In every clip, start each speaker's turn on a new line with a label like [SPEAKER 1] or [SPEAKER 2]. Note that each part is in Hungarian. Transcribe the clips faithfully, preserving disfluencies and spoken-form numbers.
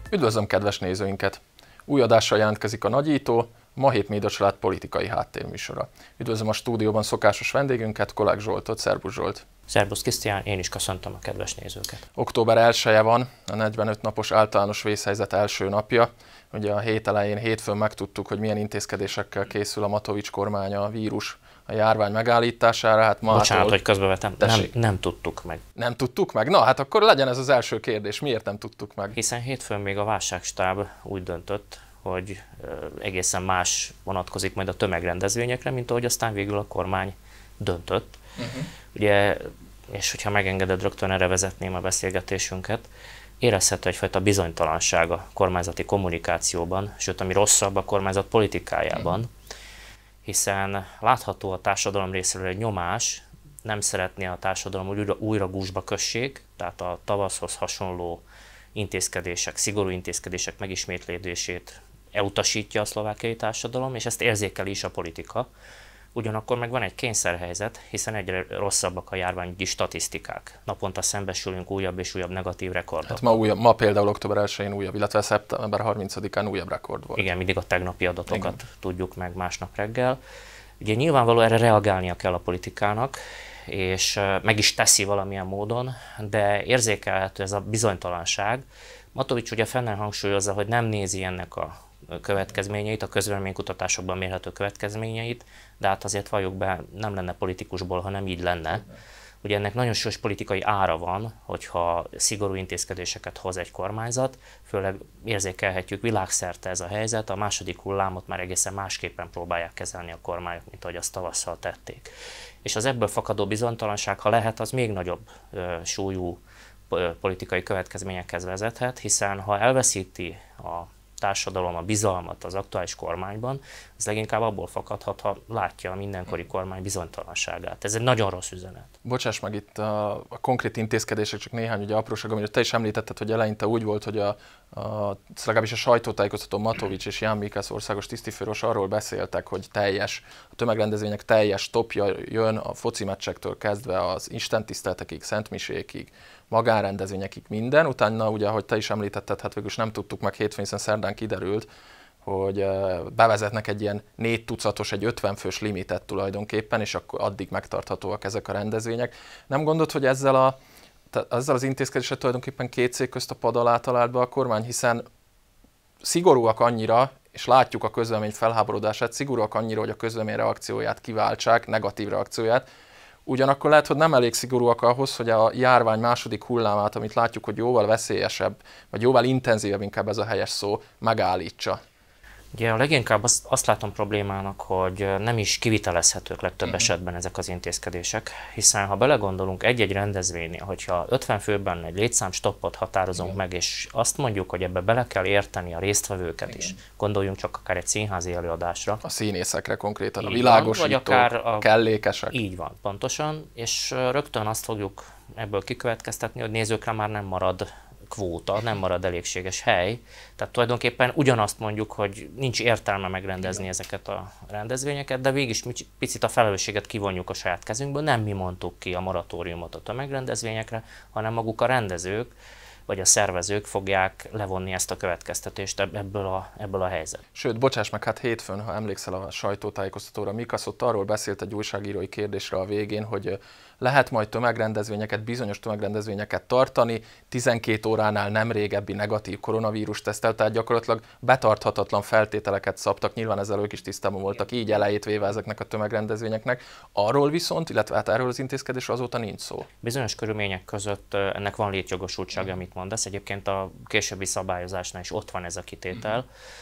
[SPEAKER 1] Üdvözlöm kedves nézőinket! Új adással jelentkezik a Nagyító, ma Hét Média Család politikai háttérműsora. Üdvözlöm a stúdióban szokásos vendégünket, Kolák Zsoltot. Szerbusz Zsolt!
[SPEAKER 2] Szerbusz Krisztián, én is köszöntöm a kedves nézőket!
[SPEAKER 1] Október elseje van, a negyvenöt napos általános vészhelyzet első napja. Ugye a hét elején, hétfőn megtudtuk, hogy milyen intézkedésekkel készül a Matovics kormány a vírus, a járvány megállítására. Hát ma
[SPEAKER 2] Bocsánat,
[SPEAKER 1] ától...
[SPEAKER 2] hogy közbevetem, nem, nem tudtuk meg.
[SPEAKER 1] Nem tudtuk meg? Na, hát akkor legyen ez az első kérdés. Miért nem tudtuk meg?
[SPEAKER 2] Hiszen hétfőn még a válságstáb úgy döntött, hogy egészen más vonatkozik majd a tömegrendezvényekre, mint ahogy aztán végül a kormány döntött. Uh-huh. Ugye, és hogyha megengeded, rögtön erre vezetném a beszélgetésünket, érezhető egyfajta bizonytalanság a kormányzati kommunikációban, sőt, ami rosszabb, a kormányzat politikájában, uh-huh. hiszen látható a társadalom részéről egy nyomás, nem szeretné a társadalom, hogy újra, újra gúzsba kössék, tehát a tavaszhoz hasonló intézkedések, szigorú intézkedések megismétlődését elutasítja a szlovákiai társadalom, és ezt érzékeli is a politika. Ugyanakkor meg van egy kényszerhelyzet, hiszen egyre rosszabbak a járványügyi statisztikák. Naponta szembesülünk újabb és újabb negatív rekordok.
[SPEAKER 1] Hát ma, újabb, ma például október elsején újabb, illetve szeptember harmincadikán újabb rekord volt.
[SPEAKER 2] Igen, mindig a tegnapi adatokat Igen. tudjuk meg másnap reggel. Ugye nyilvánvaló erre reagálnia kell a politikának, és meg is teszi valamilyen módon, de érzékelhető ez a bizonytalanság. Matovics ugye fenn hangsúlyozza, hogy nem nézi ennek a következményeit, a közvéleménykutatásokban mérhető következményeit, de hát azért valljuk be, nem lenne politikusból, ha nem így lenne. Ugye ennek nagyon súlyos politikai ára van, hogyha szigorú intézkedéseket hoz egy kormányzat, főleg érzékelhetjük világszerte ez a helyzet, a második hullámot már egészen másképpen próbálják kezelni a kormányok, mint ahogy azt tavasszal tették. És az ebből fakadó bizonytalanság, ha lehet, az még nagyobb ö, súlyú ö, politikai következményekhez vezethet, hiszen ha elveszíti a társadalom a bizalmat az aktuális kormányban, az leginkább abból fakadhat, ha látja a mindenkori kormány bizonytalanságát. Ez egy nagyon rossz üzenet.
[SPEAKER 1] Bocsáss meg, itt a, a konkrét intézkedések, csak néhány ugye apróság, amit te is említetted, hogy eleinte úgy volt, hogy a, a, legalábbis a sajtótájékoztató Matovics és Jan Mikász országos tisztifőorvos arról beszéltek, hogy teljes, a tömegrendezvények teljes topja jön a foci meccsektől kezdve az istentiszteletekig, szentmisékig, magánrendezvényekig minden. Utána ugye, ahogy te is említetted, hát végül is nem tudtuk meg, hétfőn, hiszen szerdán kiderült, hogy bevezetnek egy ilyen négy tucatos, egy ötven fős limitet tulajdonképpen, és akkor addig megtarthatóak ezek a rendezvények. Nem gondolod, hogy ezzel, a, ezzel az intézkedéssel tulajdonképpen két cég közt a pad alá talált be a kormány, hiszen szigorúak annyira, és látjuk a közvélemény felháborodását, szigorúak annyira, hogy a közvélemény reakcióját kiváltsák, negatív reakcióját. Ugyanakkor lehet, hogy nem elég szigorúak ahhoz, hogy a járvány második hullámát, amit látjuk, hogy jóval veszélyesebb, vagy jóval intenzívebb, inkább ez a helyes szó, megállítsa.
[SPEAKER 2] Ugye a leginkább azt, azt látom problémának, hogy nem is kivitelezhetők legtöbb uh-huh. esetben ezek az intézkedések, hiszen ha belegondolunk egy-egy rendezvénynél, hogyha ötven főben egy létszámstoppot határozunk Igen. meg, és azt mondjuk, hogy ebbe bele kell érteni a résztvevőket Igen. is, gondoljunk csak akár egy színházi előadásra.
[SPEAKER 1] A színészekre konkrétan, a
[SPEAKER 2] Így
[SPEAKER 1] világosítók,
[SPEAKER 2] van, vagy akár a
[SPEAKER 1] kellékesek.
[SPEAKER 2] Így van, pontosan, és rögtön azt fogjuk ebből kikövetkeztetni, hogy nézőkre már nem marad kvóta, nem marad elégséges hely. Tehát tulajdonképpen ugyanazt mondjuk, hogy nincs értelme megrendezni Igen. ezeket a rendezvényeket, de végig is picit a felelősséget kivonjuk a saját kezünkből. Nem mi mondtuk ki a moratóriumot a tömegrendezvényekre, hanem maguk a rendezők, vagy a szervezők fogják levonni ezt a következtetést ebből a, ebből a helyzet.
[SPEAKER 1] Sőt, bocsáss meg, hát hétfőn, ha emlékszel a sajtótájékoztatóra, Mikász ott arról beszélt egy újságírói kérdésre a végén, hogy lehet majd tömegrendezvényeket, bizonyos tömegrendezvényeket tartani, tizenkét óránál nem régebbi negatív koronavírus tesztel, tehát gyakorlatilag betarthatatlan feltételeket szabtak, nyilván ezzel ők is tisztában voltak, így elejét véve ezeknek a tömegrendezvényeknek. Arról viszont, illetve hát erről az intézkedésről azóta nincs szó.
[SPEAKER 2] Bizonyos körülmények között ennek van létjogosultsága, amit mondasz. Egyébként a későbbi szabályozásnál is ott van ez a kitétel.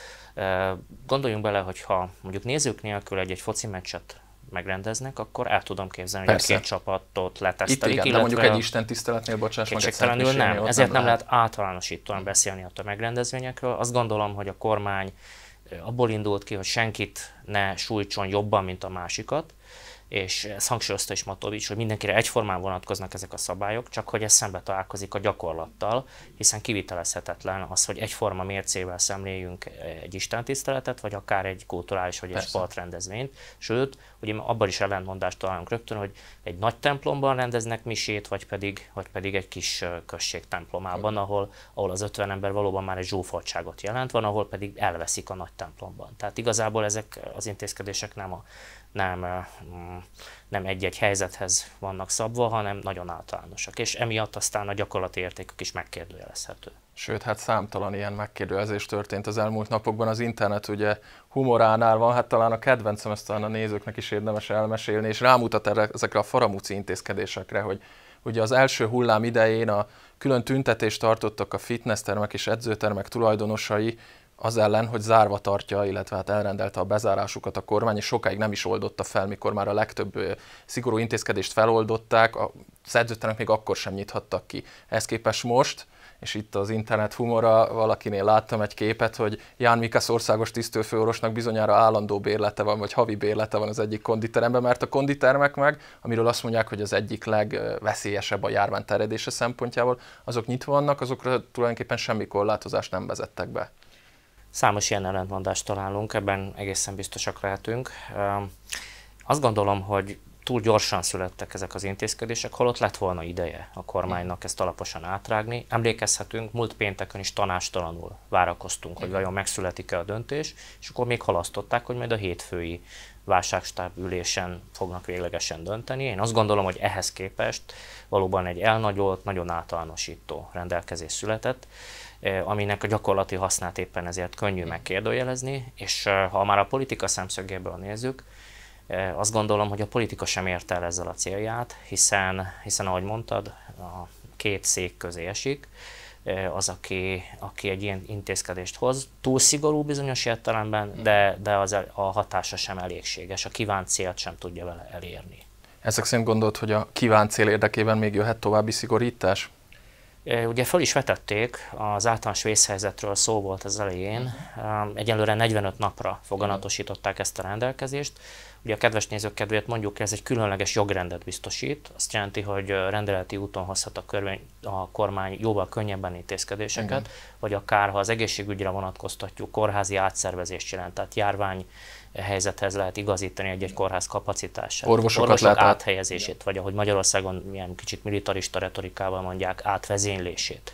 [SPEAKER 2] Gondoljunk bele, hogyha mondjuk nézők nélkül egy-egy foci meccset megrendeznek, akkor el tudom képzelni,
[SPEAKER 1] Persze.
[SPEAKER 2] hogy a két csapatot letesztelik.
[SPEAKER 1] Itt igen, de mondjuk egy istentiszteletnél, bocsáss meg,
[SPEAKER 2] kétségtelenül nem. Ezért nem lehet, lehet általánosítóan
[SPEAKER 1] hmm.
[SPEAKER 2] beszélni a tömegrendezvényekről. Azt gondolom, hogy a kormány abból indult ki, hogy senkit ne sújtson jobban, mint a másikat, és ezt hangsúlyozta is Matovics, hogy mindenkire egyformán vonatkoznak ezek a szabályok, csak hogy ez szembe találkozik a gyakorlattal, hiszen kivitelezhetetlen az, hogy egyforma mércével szemléljünk egy istentiszteletet, vagy akár egy kulturális vagy egy sportrendezvényt. Sőt, ugye abban is ellentmondást találunk rögtön, hogy egy nagy templomban rendeznek misét, vagy pedig, vagy pedig egy kis község templomában, ahol, ahol az ötven ember valóban már egy zsúfoltságot jelent, van, ahol pedig elveszik a nagy templomban. Tehát igazából ezek az intézkedések nem a nem, nem egy-egy helyzethez vannak szabva, hanem nagyon általánosak, és emiatt aztán a gyakorlati értékük is megkérdőjelezhető.
[SPEAKER 1] Sőt, hát számtalan ilyen megkérdőjelezés történt az elmúlt napokban. Az internet ugye humoránál van, hát talán a kedvencem, ezt talán a nézőknek is érdemes elmesélni, és rámutat erre, ezekre a faramúci intézkedésekre, hogy ugye az első hullám idején a külön tüntetést tartottak a fitnesstermek és edzőtermek tulajdonosai az ellen, hogy zárva tartja, illetve hát elrendelte a bezárásukat a kormány, és sokáig nem is oldotta fel, mikor már a legtöbb szigorú intézkedést feloldották, az edzőtermek még akkor sem nyithattak ki. Ehhez képest most, és itt az internet humora, valakinél láttam egy képet, hogy Ján Mikasz országos tisztőfőorvosnak bizonyára állandó bérlete van, vagy havi bérlete van az egyik konditeremben, mert a konditermek meg, amiről azt mondják, hogy az egyik legveszélyesebb a járvány terjedése szempontjából, azok nyitva vannak, azokra tulajdonképpen semmi korlátozást nem vezettek be.
[SPEAKER 2] Számos ilyen ellentmondást találunk, ebben egészen biztosak lehetünk. Azt gondolom, hogy túl gyorsan születtek ezek az intézkedések, holott lett volna ideje a kormánynak ezt alaposan átrágni. Emlékezhetünk, múlt pénteken is tanástalanul várakoztunk, hogy vajon megszületik-e a döntés, és akkor még halasztották, hogy majd a hétfői válságstáb ülésen fognak véglegesen dönteni. Én azt gondolom, hogy ehhez képest valóban egy elnagyolt, nagyon általánosító rendelkezés született, aminek a gyakorlati hasznát éppen ezért könnyű megkérdőjelezni, és ha már a politika szemszögéből nézzük, azt gondolom, hogy a politika sem érte el ezzel a célját, hiszen, hiszen ahogy mondtad, a két szék közé esik, az, aki, aki egy ilyen intézkedést hoz. Túl szigorú bizonyos értelemben, de, de az a hatása sem elégséges, a kívánt célt sem tudja vele elérni.
[SPEAKER 1] Ezek szerint gondolt, hogy a kívánt cél érdekében még jöhet további szigorítás?
[SPEAKER 2] Ugye föl is vetették, az általános vészhelyzetről szó volt az elején, egyelőre negyvenöt napra foganatosították ezt a rendelkezést. Ugye a kedves nézők kedvéért mondjuk, ez egy különleges jogrendet biztosít, azt jelenti, hogy rendeleti úton hozhat a, körvény, a kormány jóval könnyebben intézkedéseket, igen. Vagy akár, ha az egészségügyre vonatkoztatjuk, kórházi átszervezést jelent, tehát járvány helyzethez lehet igazítani egy-egy kórház kapacitását.
[SPEAKER 1] Orvosokat
[SPEAKER 2] Orvosok
[SPEAKER 1] lehet
[SPEAKER 2] áthelyezését, vagy ahogy Magyarországon milyen kicsit militarista retorikával mondják, átvezénylését.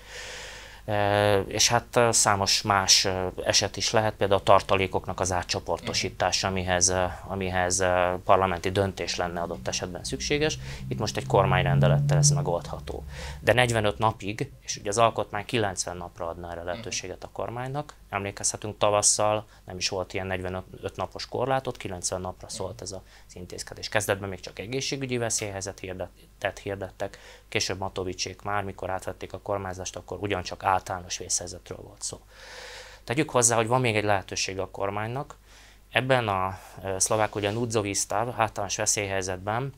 [SPEAKER 2] E, és hát számos más eset is lehet, például a tartalékoknak az átcsoportosítása, amihez, amihez parlamenti döntés lenne adott esetben szükséges. Itt most egy kormányrendelettel ez megoldható. De negyvenöt napig, és ugye az alkotmány kilencven napra adna erre lehetőséget a kormánynak. Emlékezhetünk, tavasszal nem is volt ilyen negyvenöt napos korlátot, kilencven napra szólt ez az intézkedés. Kezdetben még csak egészségügyi veszélyhelyzetet hirdettek, később Matovicsék már, mikor átvették a kormányzást, akkor ugyancsak általános vészhelyzetről volt szó. Tegyük hozzá, hogy van még egy lehetőség a kormánynak. Ebben a szlovák ugye núdzový stav, általános veszélyhelyzetben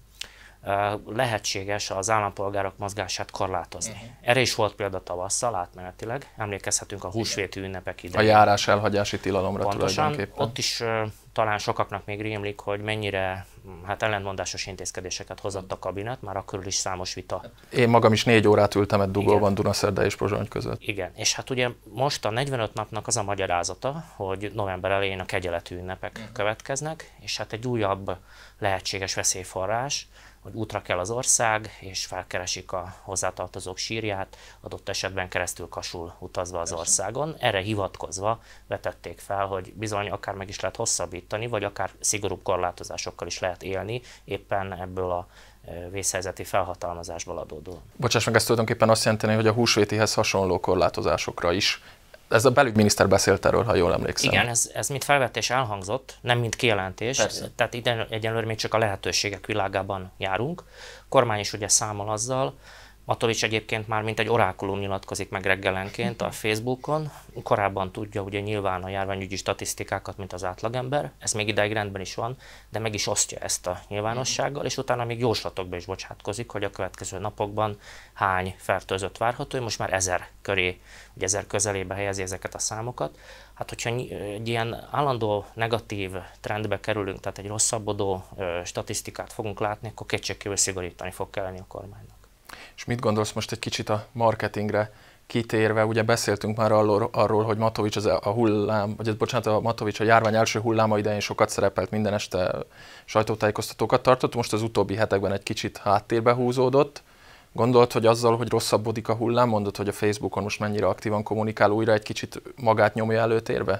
[SPEAKER 2] lehetséges az állampolgárok mozgását korlátozni. Uh-huh. Erre is volt példa tavasszal átmenetileg, emlékezhetünk a húsvéti ünnepek idején.
[SPEAKER 1] A járás elhagyási tilalomra
[SPEAKER 2] pontosan,
[SPEAKER 1] tulajdonképpen.
[SPEAKER 2] Ott is uh, talán sokaknak még rémlik, hogy mennyire hát ellentmondásos intézkedéseket hozott a kabinet, már akkor is számos vita.
[SPEAKER 1] Én magam is négy órát ültem egy dugóban Dunaszerda és Pozsony között.
[SPEAKER 2] Igen, és hát ugye most a negyvenöt napnak az a magyarázata, hogy november elején a kegyeletű ünnepek uh-huh. következnek, és hát egy újabb lehetséges veszélyforrás, hogy útra kell az ország, és felkeresik a hozzátartozók sírját, adott esetben keresztül Kasul utazva az országon. Erre hivatkozva vetették fel, hogy bizony akár meg is lehet hosszabbítani, vagy akár szigorúbb korlátozásokkal is lehet élni, éppen ebből a vészhelyzeti felhatalmazásból adódóan.
[SPEAKER 1] Bocsáss meg, ez tulajdonképpen azt jelenteni, hogy a húsvétihez hasonló korlátozásokra is. Ez a belügyminiszter beszélt erről, ha jól emlékszem.
[SPEAKER 2] Igen, ez, ez mint felvetés elhangzott, nem mint kijelentés, persze. Tehát ide egyenlőre még csak a lehetőségek világában járunk. A kormány is ugye számol azzal, Matovics egyébként már mint egy orákulum nyilatkozik meg reggelenként a Facebookon. Korábban tudja ugye nyilván a járványügyi statisztikákat, mint az átlagember. Ez még ideig rendben is van, de meg is osztja ezt a nyilvánossággal, és utána még jóslatokba is bocsátkozik, hogy a következő napokban hány fertőzött várható. Most már ezer köré, ugye ezer közelébe helyezi ezeket a számokat. Hát, hogyha egy ilyen állandó negatív trendbe kerülünk, tehát egy rosszabbodó statisztikát fogunk látni, akkor kétségkívül szigorítani fog kelleni a kormánynak.
[SPEAKER 1] És mit gondolsz most egy kicsit a marketingre kitérve? Ugye beszéltünk már arról, arról hogy Matovics az a hullám, vagy bocsánat, a Matovics a járvány első hulláma idején sokat szerepelt, minden este sajtótájékoztatókat tartott, most az utóbbi hetekben egy kicsit háttérbe húzódott. Gondolt, hogy azzal, hogy rosszabbodik a hullám, mondod, hogy a Facebookon most mennyire aktívan kommunikál, újra egy kicsit magát nyomja előtérbe?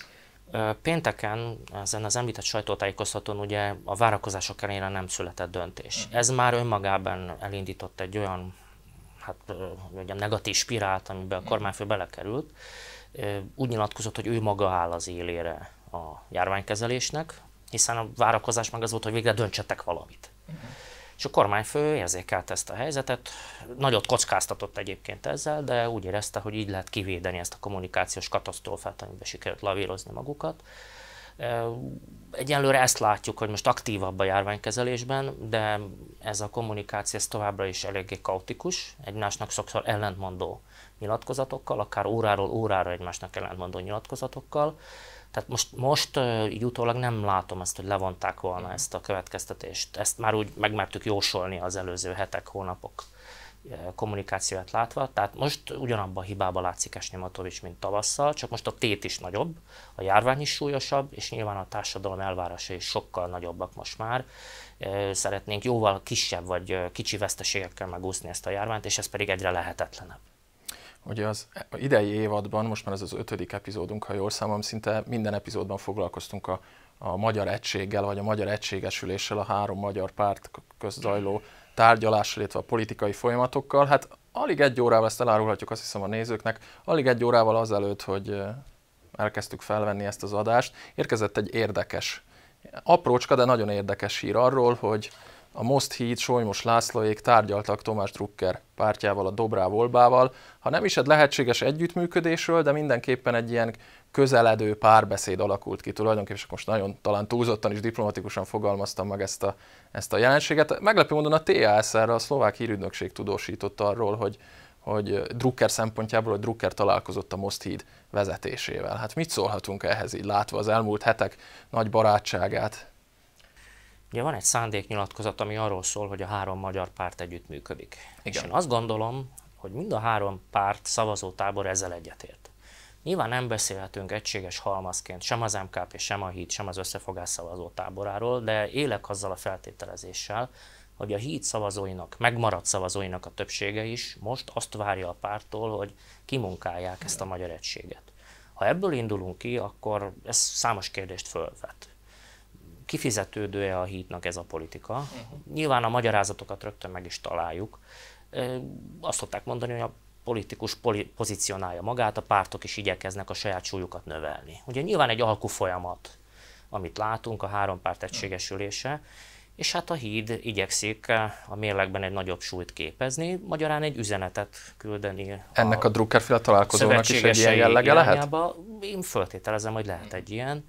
[SPEAKER 2] Pénteken ezen az említett sajtótájékoztatón ugye a várakozások ellenére nem született döntés. Ez már önmagában elindított egy olyan hát, ugye, negatív spirált, amiben a kormányfő belekerült. Úgy nyilatkozott, hogy ő maga áll az élére a járványkezelésnek, hiszen a várakozás meg az volt, hogy végre döntsetek valamit. És a kormányfő érzékelt ezt a helyzetet, nagyot kockáztatott egyébként ezzel, de úgy érezte, hogy így lehet kivédeni ezt a kommunikációs katasztrófát, amiben sikerült lavírozni magukat. Egyenlőre ezt látjuk, hogy most aktívabb a járványkezelésben, de ez a kommunikáció ez továbbra is eléggé kaotikus, egymásnak sokszor ellentmondó nyilatkozatokkal, akár óráról órára egymásnak ellentmondó nyilatkozatokkal. Tehát most, most így utólag nem látom ezt, hogy levonták volna ezt a következtetést. Ezt már úgy megmertük jósolni az előző hetek, hónapok kommunikációját látva. Tehát most ugyanabban a hibába látszik esni Matovics, mint tavasszal, csak most a tét is nagyobb, a járvány is súlyosabb, és nyilván a társadalom elvárásai is sokkal nagyobbak most már. Szeretnénk jóval kisebb vagy kicsi veszteségekkel megúszni ezt a járványt, és ez pedig egyre lehetetlenebb.
[SPEAKER 1] Ugye az idei évadban, most már ez az ötödik epizódunk, ha jól számolom, szinte minden epizódban foglalkoztunk a, a magyar egységgel, vagy a magyar egységesüléssel, a három magyar párt közt zajló tárgyalással, illetve a politikai folyamatokkal. Hát alig egy órával, ezt elárulhatjuk azt hiszem a nézőknek, alig egy órával azelőtt, hogy elkezdtük felvenni ezt az adást, érkezett egy érdekes, aprócska, de nagyon érdekes hír arról, hogy a Most Híd, Solymos Lászlóék tárgyaltak Tomás Drucker pártjával, a Dobráv Olbával, ha nem is egy lehetséges együttműködésről, de mindenképpen egy ilyen közeledő párbeszéd alakult ki tulajdonképpen, és most nagyon talán túlzottan is diplomatikusan fogalmaztam meg ezt a, ezt a jelenséget. Meglepő módon a té á es er, a szlovák hírügynökség tudósított arról, hogy, hogy Drucker szempontjából, hogy Drucker találkozott a Most Híd vezetésével. Hát mit szólhatunk ehhez így látva az elmúlt hetek nagy barátságát?
[SPEAKER 2] Ugye van egy szándéknyilatkozat, ami arról szól, hogy a három magyar párt együttműködik.
[SPEAKER 1] Igen.
[SPEAKER 2] És én azt gondolom, hogy mind a három párt szavazótábor ezzel egyetért. Nyilván nem beszélhetünk egységes halmazként sem az em ká pé, sem a Híd, sem az Összefogás szavazótáboráról, de élek azzal a feltételezéssel, hogy a Híd szavazóinak, megmaradt szavazóinak a többsége is most azt várja a párttól, hogy kimunkálják ezt a magyar egységet. Ha ebből indulunk ki, akkor ez számos kérdést fölvet. Kifizetődő-e a Hídnak ez a politika? Uh-huh. Nyilván a magyarázatokat rögtön meg is találjuk. Azt szokták mondani, hogy a politikus poli- pozícionálja magát, a pártok is igyekeznek a saját súlyukat növelni. Ugye nyilván egy alkufolyamat, amit látunk, a három párt egységesülése, és hát a Híd igyekszik a mérlegben egy nagyobb súlyt képezni, magyarán egy üzenetet küldeni.
[SPEAKER 1] Ennek a, a Drucker-féle találkozónak is egy ilyen jellege lehet?
[SPEAKER 2] Én föltételezem, hogy lehet egy ilyen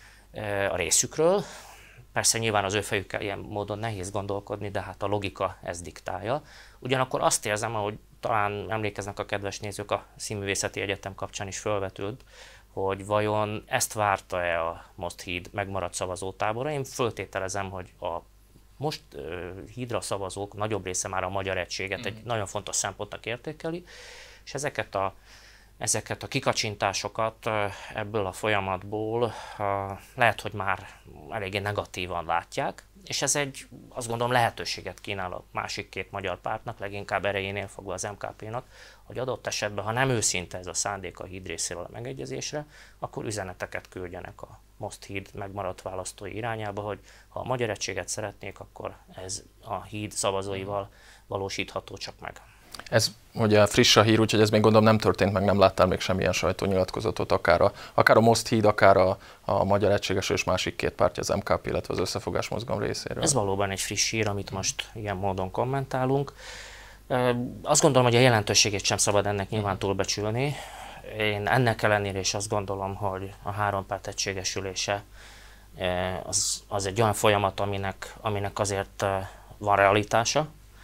[SPEAKER 2] a részükről. Persze nyilván az ő fejükkel ilyen módon nehéz gondolkodni, de hát a logika ezt diktálja. Ugyanakkor azt érzem, ahogy talán emlékeznek a kedves nézők, a Színművészeti Egyetem kapcsán is fölvetődött, hogy vajon ezt várta-e a Most Híd megmaradt szavazótábora. Én föltételezem, hogy a most uh, Hídra szavazók nagyobb része már a magyar egységet egy nagyon fontos szempontnak értékeli, és ezeket a Ezeket a kikacsintásokat ebből a folyamatból lehet, hogy már eléggé negatívan látják, és ez egy, azt gondolom, lehetőséget kínál a másik két magyar pártnak, leginkább erejénél fogva az em ká pénak, hogy adott esetben, ha nem őszinte ez a szándék a Híd részéről a megegyezésre, akkor üzeneteket küldjenek a Most Híd megmaradt választói irányába, hogy ha a magyar egységet szeretnék, akkor ez a Híd szavazóival valósítható csak meg.
[SPEAKER 1] Ez ugye friss a hír, úgyhogy ez még gondolom nem történt meg, nem láttál még semmilyen sajtónyilatkozatot, akár a, akár a Most Híd, akár a, a Magyar Egységesülés másik két pártja, az em ká pé, illetve az Összefogás Mozgalom részéről.
[SPEAKER 2] Ez valóban egy friss hír, amit most ilyen módon kommentálunk. Azt gondolom, hogy a jelentőségét sem szabad ennek nyilván túlbecsülni. Én ennek ellenére is azt gondolom, hogy a három párt egységesülése az, az egy olyan folyamat, aminek, aminek azért van realitása.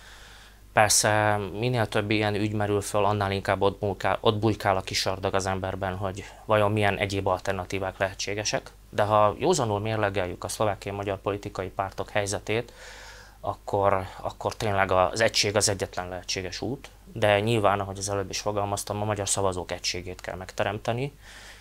[SPEAKER 2] Persze minél több ilyen ügy merül föl, annál inkább ott bujkál, ott bujkál a kisardag az emberben, hogy vajon milyen egyéb alternatívák lehetségesek. De ha józanul mérlegeljük a szlovákiai magyar politikai pártok helyzetét, akkor, akkor tényleg az egység az egyetlen lehetséges út. De nyilván, ahogy az előbb is fogalmaztam, a magyar szavazók egységét kell megteremteni,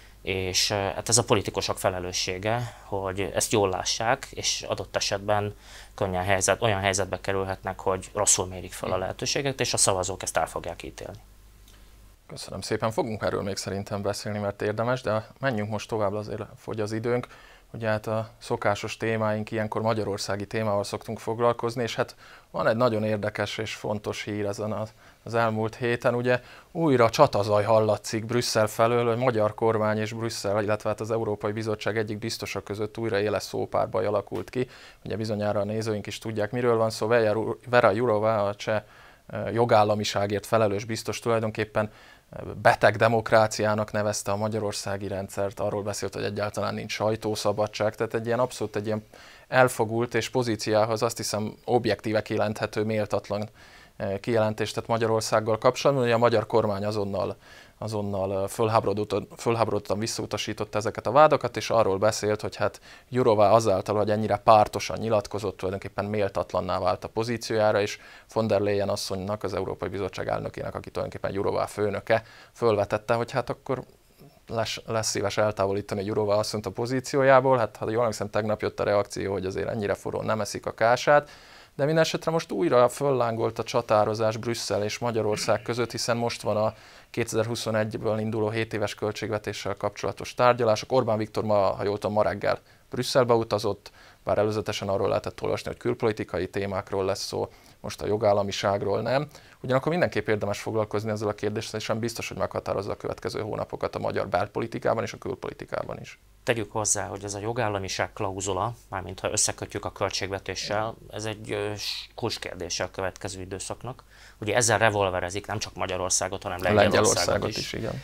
[SPEAKER 2] és hát ez a politikusok felelőssége, hogy ezt jól lássák, és adott esetben könnyen helyzet, olyan helyzetbe kerülhetnek, hogy rosszul mérik fel a lehetőséget, és a szavazók ezt el fogják ítélni.
[SPEAKER 1] Köszönöm szépen. Fogunk erről még szerintem beszélni, mert érdemes, de menjünk most tovább, azért fogy az időnk. Ugye hát a szokásos témáink, ilyenkor magyarországi témával szoktunk foglalkozni, és hát van egy nagyon érdekes és fontos hír ezen az, az elmúlt héten. Ugye újra csatazaj hallatszik Brüsszel felől, hogy magyar kormány és Brüsszel, illetve hát az Európai Bizottság egyik biztosa között újra éles szópárbaj alakult ki. Ugye bizonyára a nézőink is tudják, miről van szó. Vera Jourová, a cseh jogállamiságért felelős biztos tulajdonképpen beteg demokráciának nevezte a magyarországi rendszert, arról beszélt, hogy egyáltalán nincs sajtószabadság, tehát egy ilyen abszolút egy ilyen elfogult és pozíciához azt hiszem objektíve kijelenthető méltatlan kijelentést tett Magyarországgal kapcsolatban, hogy a magyar kormány azonnal, azonnal fölháborodottan visszautasította ezeket a vádakat, és arról beszélt, hogy hát Jourová azáltal, hogy ennyire pártosan nyilatkozott, tulajdonképpen méltatlanná vált a pozíciójára, és von der Leyen asszonynak, az Európai Bizottság elnökének, aki tulajdonképpen Jourová főnöke, fölvetette, hogy hát akkor lesz, lesz szíves eltávolítani Jourová asszonyt a pozíciójából. Hát ha jól emlékszem, tegnap jött a reakció, hogy azért ennyire forrón nem eszik a kását. De minden esetre most újra föllángolt a csatározás Brüsszel és Magyarország között, hiszen most van a kétezer-huszonegyből induló hét éves költségvetéssel kapcsolatos tárgyalások. Orbán Viktor ma, ha jól tudom, ma reggel Brüsszelbe utazott, bár előzetesen arról lehetett olvasni, hogy külpolitikai témákról lesz szó, most a jogállamiságról nem. Ugyanakkor mindenképp érdemes foglalkozni ezzel a kérdéssel, és sem biztos, hogy meghatározza a következő hónapokat a magyar belpolitikában és a külpolitikában is.
[SPEAKER 2] Tegyük hozzá, hogy ez a jogállamiság klauzula, mármint ha összekötjük a költségvetéssel, ez egy kulcskérdése a következő időszaknak. Ugye ezzel revolverezik nem csak Magyarországot, hanem Lengyelországot, Lengyelországot is. is igen.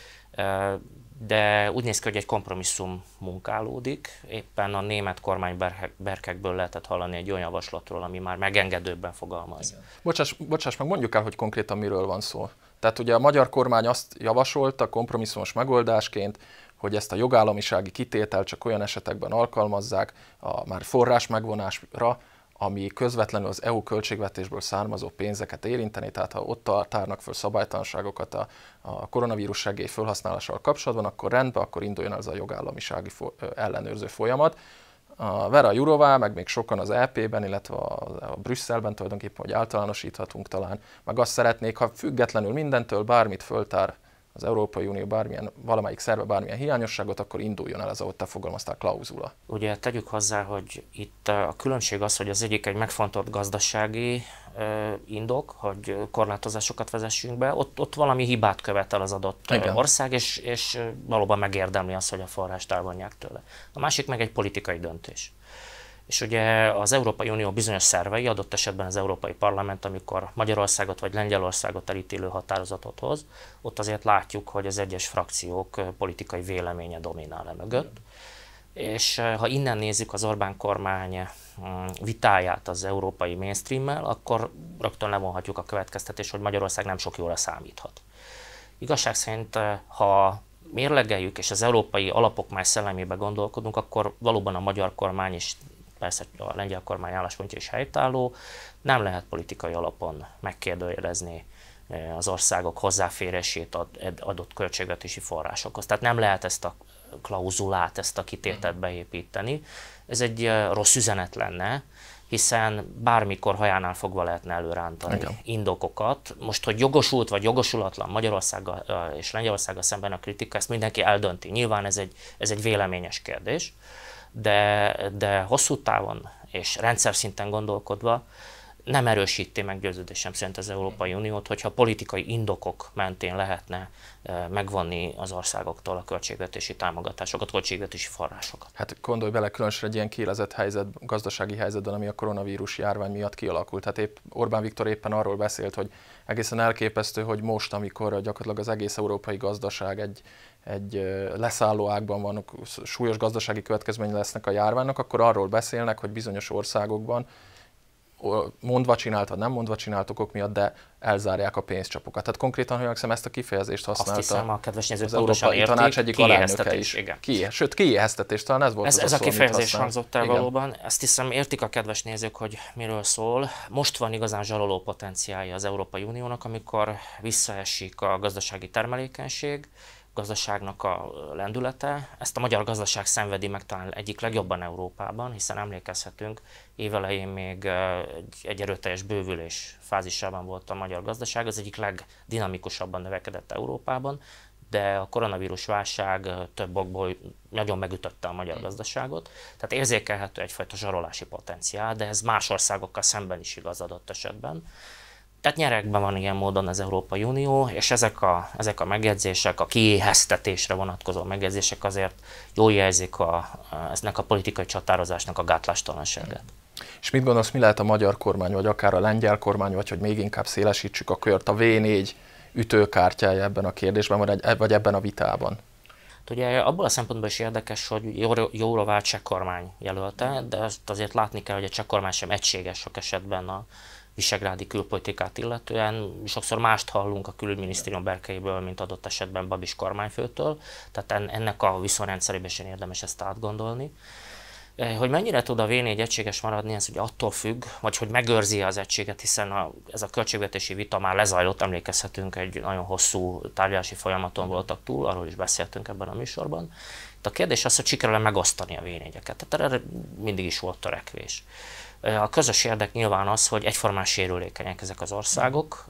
[SPEAKER 2] De úgy néz ki, hogy egy kompromisszum munkálódik. Éppen a német kormány berkekből lehetett hallani egy olyan javaslatról, ami már megengedőbben fogalmaz.
[SPEAKER 1] Bocsáss, bocsáss meg, mondjuk el, hogy konkrétan miről van szó. Tehát ugye a magyar kormány azt javasolta kompromisszumos megoldásként, hogy ezt a jogállamisági kitételt csak olyan esetekben alkalmazzák, a már forrás megvonásra, ami közvetlenül az é u költségvetésből származó pénzeket érinteni, tehát ha ott tárnak föl szabálytalanságokat a, a koronavírus segély felhasználásával kapcsolatban, akkor rendben, akkor induljon ez a jogállamisági fo- ellenőrző folyamat. A Vera Jourová, meg még sokan az é pében, illetve a, a Brüsszelben tulajdonképpen, hogy általánosíthatunk talán, meg azt szeretnék, ha függetlenül mindentől bármit föltár az Európai Unió bármilyen, valamelyik szerve bármilyen hiányosságot, akkor induljon el ez, ahogy te fogalmaztál, klauzula.
[SPEAKER 2] Ugye tegyük hozzá, hogy itt a különbség az, hogy az egyik egy megfontolt gazdasági indok, hogy korlátozásokat vezessünk be, ott, ott valami hibát követel az adott Igen. ország, és, és valóban megérdemli azt, hogy a forrást elvonják tőle. A másik meg egy politikai döntés. És ugye az Európai Unió bizonyos szervei, adott esetben az Európai Parlament, amikor Magyarországot vagy Lengyelországot elítélő határozatot hoz, ott azért látjuk, hogy az egyes frakciók politikai véleménye dominál e mögött. És ha innen nézzük az Orbán kormány vitáját az európai mainstreammel, akkor rögtön levonhatjuk a következtetést, hogy Magyarország nem sok jóra számíthat. Igazság szerint, ha mérlegeljük és az európai alapok más szellemébe gondolkodunk, akkor valóban a magyar kormány és persze a lengyel kormány álláspontja is helytálló, nem lehet politikai alapon megkérdőjelezni az országok hozzáférését adott költségvetési forrásokhoz. Tehát nem lehet ezt a klauzulát, ezt a kitételt beépíteni. Ez egy rossz üzenet lenne, hiszen bármikor hajánál fogva lehetne előrántani Igen. indokokat. Most, hogy jogosult vagy jogosulatlan Magyarországgal és Lengyelországgal szemben a kritika, ezt mindenki eldönti. Nyilván ez egy, ez egy véleményes kérdés, de, de hosszú távon és rendszer szinten gondolkodva nem erősíti meggyőződésem szerint az Európai Uniót, hogyha politikai indokok mentén lehetne megvonni az országoktól a költségvetési támogatásokat, költségvetési forrásokat.
[SPEAKER 1] Hát gondolj bele, különösen egy ilyen kiélezett helyzet, gazdasági helyzetben, ami a koronavírus járvány miatt kialakult. Hát épp Orbán Viktor éppen arról beszélt, hogy egészen elképesztő, hogy most, amikor gyakorlatilag az egész európai gazdaság egy, egy leszálló ágban van, súlyos gazdasági következményei lesznek a járványnak, akkor arról beszélnek, hogy bizonyos országokban mondva csinált, vagy nem mondva csinált okok miatt, de elzárják a pénzcsapokat. Tehát konkrétan, hogy hiszem, ezt a kifejezést használta.
[SPEAKER 2] Azt hiszem, a kedves nézők
[SPEAKER 1] az Európai Tanács egyik alelnöke is.
[SPEAKER 2] Igen.
[SPEAKER 1] Ki, sőt, kiéheztetés, talán ez volt
[SPEAKER 2] ez,
[SPEAKER 1] az
[SPEAKER 2] ez
[SPEAKER 1] a
[SPEAKER 2] a
[SPEAKER 1] szó,
[SPEAKER 2] kifejezés hangzott el
[SPEAKER 1] igen.
[SPEAKER 2] valóban. Ezt hiszem, értik a kedves nézők, hogy miről szól. Most van igazán zsaroló potenciálja az Európai Uniónak, amikor visszaesik a gazdasági termelékenység, gazdaságnak a lendülete. Ezt a magyar gazdaság szenvedi meg talán egyik legjobban Európában, hiszen emlékezhetünk, évelején még egy, egy erőteljes bővülés fázisában volt a magyar gazdaság, az egyik legdinamikusabban növekedett Európában, de a koronavírus válság több okból nagyon megütötte a magyar gazdaságot. Tehát érzékelhető egyfajta zsarolási potenciál, de ez más országokkal szemben is igaz adott esetben. Tehát nyeregben van ilyen módon az Európai Unió, és ezek a, ezek a megjegyzések, a kiéheztetésre vonatkozó megjegyzések azért jól jelzik a, eznek a politikai csatározásnak a gátlástalanságát.
[SPEAKER 1] És mit gondolsz, mi lehet a magyar kormány, vagy akár a lengyel kormány, vagy hogy még inkább szélesítsük a kört, a vé négy ütőkártyája ebben a kérdésben, vagy ebben a vitában?
[SPEAKER 2] Ugye abból a szempontból is érdekes, hogy jóra vált cseh kormány jelölte, de azt azért látni kell, hogy a cseh kormány sem egységes sok esetben a visegrádi külpolitikát illetően. Sokszor mást hallunk a külügyminisztérium berkeiből, mint adott esetben Babis kormányfőtől, tehát ennek a viszonyrendszerében sem érdemes ezt átgondolni. Hogy mennyire tud a vé négy egységes maradni, ez ugye attól függ, vagy hogy megőrzi az egységet, hiszen a, ez a költségvetési vita már lezajlott, emlékezhetünk, egy nagyon hosszú tárgyalási folyamaton voltak túl, arról is beszéltünk ebben a műsorban. De a kérdés az, hogy sikerül-e megosztani a vé négyeket, tehát erre mindig is volt törekvés. A közös érdek nyilván az, hogy egyformán sérülékenyek ezek az országok,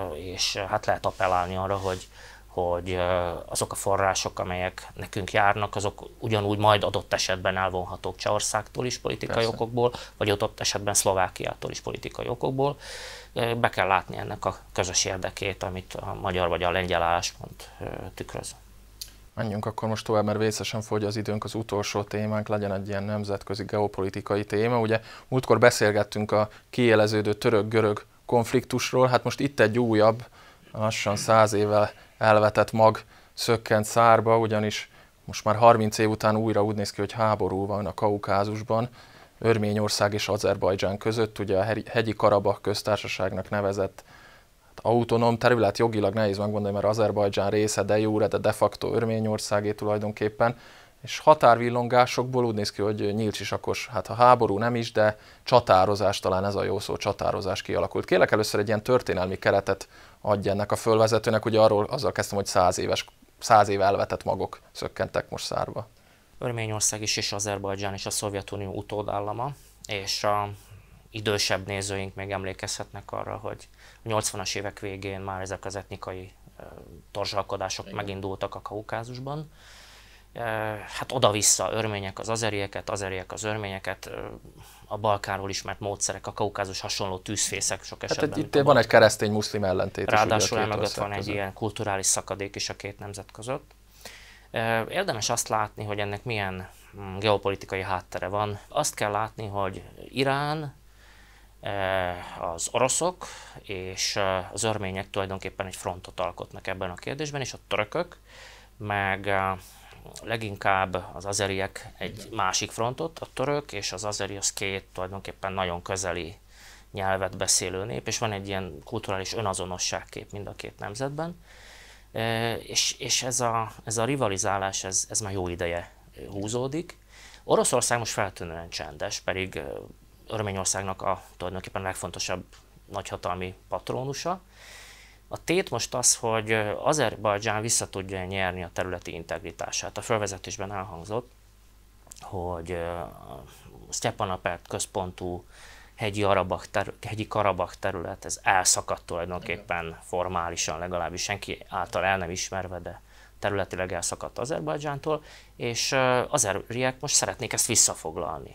[SPEAKER 2] és hát lehet appellálni arra, hogy, hogy azok a források, amelyek nekünk járnak, azok ugyanúgy majd adott esetben elvonhatók Csehországtól is politikai Persze. okokból, vagy adott esetben Szlovákiától is politikai okokból. Be kell látni ennek a közös érdekét, amit a magyar vagy a lengyel álláspont tükröz.
[SPEAKER 1] Menjünk akkor most tovább, mert vészesen fogy az időnk, az utolsó témánk legyen egy ilyen nemzetközi geopolitikai téma. Ugye múltkor beszélgettünk a kiéleződő török-görög konfliktusról, hát most itt egy újabb, lassan száz évvel elvetett mag szökkent szárba, ugyanis most már harminc év után újra úgy néz ki, hogy háború van a Kaukázusban, Örményország és Azerbajdzsán között, ugye a hegyi Karabakh köztársaságnak nevezett autonóm terület, jogilag nehéz megmondani, mert Azerbajdzsán része, de jure, de de facto Örményországé tulajdonképpen, és határvillongásokból úgy néz ki, hogy nyílcsisakos, hát a háború nem is, de csatározás, talán ez a jó szó, csatározás kialakult. Kérlek először egy ilyen történelmi keretet adj ennek a fölvezetőnek, ugye arról azzal kezdtem, hogy száz éves, száz év elvetett magok szökkentek most szárba.
[SPEAKER 2] Örményország is és Azerbajdzsán is a Szovjetunió utódállama, és a idősebb nézőink még emlékezhetnek arra, hogy a nyolcvanas évek végén már ezek az etnikai torzsalkodások megindultak a Kaukázusban. Hát oda-vissza örmények az azerieket, azeriek az örményeket, a Balkánról ismert módszerek, a Kaukázus hasonló tűzfészek sok esetben.
[SPEAKER 1] Hát itt van egy keresztény-muszlim ellentét.
[SPEAKER 2] Ráadásul emögött van egy ilyen kulturális szakadék is a két nemzet között. Érdemes azt látni, hogy ennek milyen geopolitikai háttere van. Azt kell látni, hogy Irán, az oroszok és az örmények tulajdonképpen egy frontot alkotnak ebben a kérdésben, és a törökök, meg leginkább az azeriek egy másik frontot, a török és az azeri az két tulajdonképpen nagyon közeli nyelvet beszélő nép, és van egy ilyen kulturális önazonosságkép mind a két nemzetben. És, és ez, a, ez a rivalizálás, ez, ez már jó ideje húzódik. Oroszország most feltűnően csendes, pedig Örményországnak a tulajdonképpen legfontosabb nagyhatalmi patronusa. A tét most az, hogy Azerbajdzsán vissza tudja nyerni a területi integritását. A felvezetésben elhangzott, hogy a Sztyepanapert központú hegyi, Arabak ter- hegyi Karabakh terület, ez elszakadt tulajdonképpen formálisan, legalábbis senki által el nem ismerve, de területileg elszakadt Azerbajdzsántól, és az azeriek most szeretnék ezt visszafoglalni.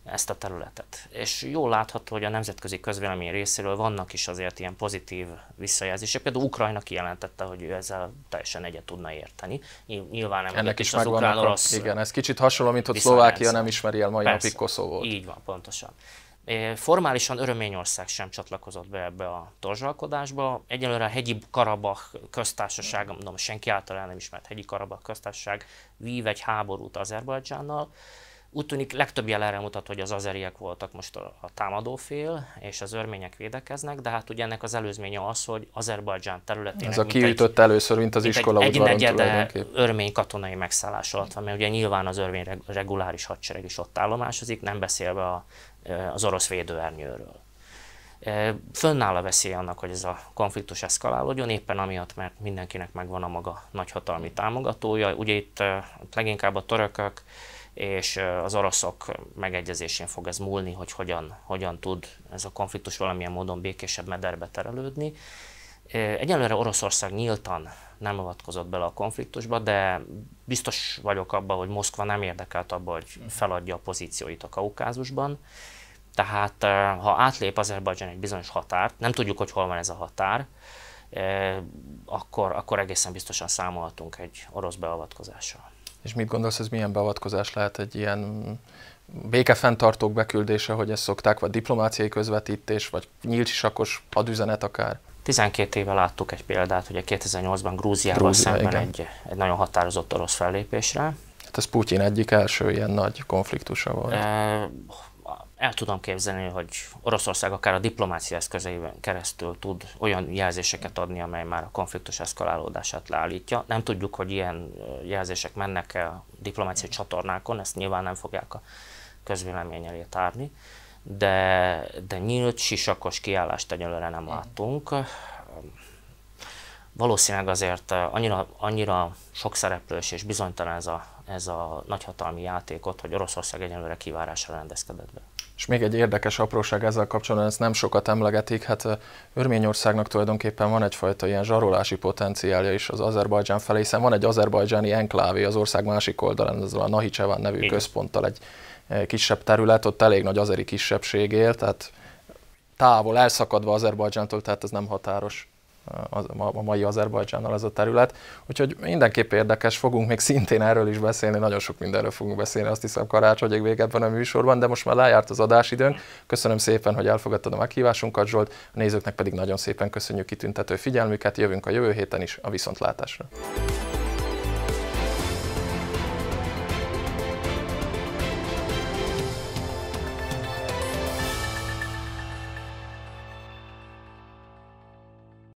[SPEAKER 2] ezt a területet. És jól látható, hogy a nemzetközi közvélemény részéről vannak is azért ilyen pozitív visszajelzések. Például Ukrajna kijelentette, hogy ő ezzel teljesen egyet tudna érteni. Nyilván nem
[SPEAKER 1] ennek is
[SPEAKER 2] az ukrán-orosz.
[SPEAKER 1] Igen, ez kicsit hasonló, mint hogy Szlovákia nem ismeri el mai
[SPEAKER 2] Persze,
[SPEAKER 1] napig Koszovót.
[SPEAKER 2] Így van, pontosan. Formálisan Örményország sem csatlakozott be ebbe a torzsalkodásba. Egyelőre a hegyi Karabach köztársaság, mondom, senki által el nem ismert hegyi Karabach köztársaság vív egy háborút Azerbajdzsánnal. Úgy tűnik, legtöbb jel erre mutat, hogy az azeriek voltak most a, a támadófél, és az örmények védekeznek, de hát ugye ennek az előzménye az, hogy Azerbajdzsán területének...
[SPEAKER 1] Ez a kiütött először, mint az
[SPEAKER 2] mint
[SPEAKER 1] iskola
[SPEAKER 2] egy
[SPEAKER 1] udvaron
[SPEAKER 2] negyede örmény katonai megszállás alatt van, mert ugye nyilván az örmény reguláris hadsereg is ott állomásozik, nem beszélve a, az orosz védőernyőről. Fönnáll a veszély annak, hogy ez a konfliktus eszkalálódjon, éppen amiatt, mert mindenkinek megvan a maga nagyhatalmi támogatója. Ugye itt leginkább a törökök és az oroszok megegyezésén fog ez múlni, hogy hogyan, hogyan tud ez a konfliktus valamilyen módon békésebb mederbe terelődni. Egyelőre Oroszország nyíltan nem avatkozott bele a konfliktusba, de biztos vagyok abban, hogy Moszkva nem érdekelt abban, hogy feladja a pozícióit a Kaukázusban. Tehát ha átlép Azerbajdzsán egy bizonyos határt, nem tudjuk, hogy hol van ez a határ, akkor, akkor egészen biztosan számolhatunk egy orosz beavatkozással.
[SPEAKER 1] És mit gondolsz, ez milyen beavatkozás lehet egy ilyen békefenntartók beküldése, hogy ezt szokták, vagy diplomáciai közvetítés, vagy nyílt sisakos hadüzenet akár?
[SPEAKER 2] tizenkét éve láttuk egy példát, ugye kétezer-nyolcban Grúziával Grúzia, szemben egy, egy nagyon határozott orosz fellépésre.
[SPEAKER 1] Hát ez Putyin egyik első ilyen nagy konfliktusa volt.
[SPEAKER 2] E, el tudom képzelni, hogy Oroszország akár a diplomácia eszközeiben keresztül tud olyan jelzéseket adni, amely már a konfliktus eszkalálódását leállítja. Nem tudjuk, hogy ilyen jelzések mennek-e a diplomáciai csatornákon, ezt nyilván nem fogják a közvélemény elé tárni, de, de nyílt, sisakos kiállást egyelőre nem láttunk. Valószínűleg azért annyira, annyira sok szereplős és bizonytalan ez a, ez a nagyhatalmi játékot, hogy Oroszország egyelőre kivárásra rendezkedett be.
[SPEAKER 1] És még egy érdekes apróság ezzel kapcsolatban, ezt nem sokat emlegetik, hát Örményországnak tulajdonképpen van egyfajta ilyen zsarolási potenciálja is az Azerbajdzsán felé, hiszen van egy azerbajdzsáni enklávé az ország másik oldalán, ezzel a Nahicseván nevű Igen. központtal egy kisebb terület, ott elég nagy azeri kisebbség él, tehát távol, elszakadva Azerbajdzsántól, tehát ez nem határos a mai Azerbajdzsánnal ez a terület. Úgyhogy mindenképp érdekes, fogunk még szintén erről is beszélni, nagyon sok mindenről fogunk beszélni, azt hiszem karácsonyig végebben a műsorban, de most már lejárt az adásidőnk. Köszönöm szépen, hogy elfogadtad a meghívásunkat, Zsolt, a nézőknek pedig nagyon szépen köszönjük kitüntető figyelmüket, jövünk a jövő héten is, a viszontlátásra.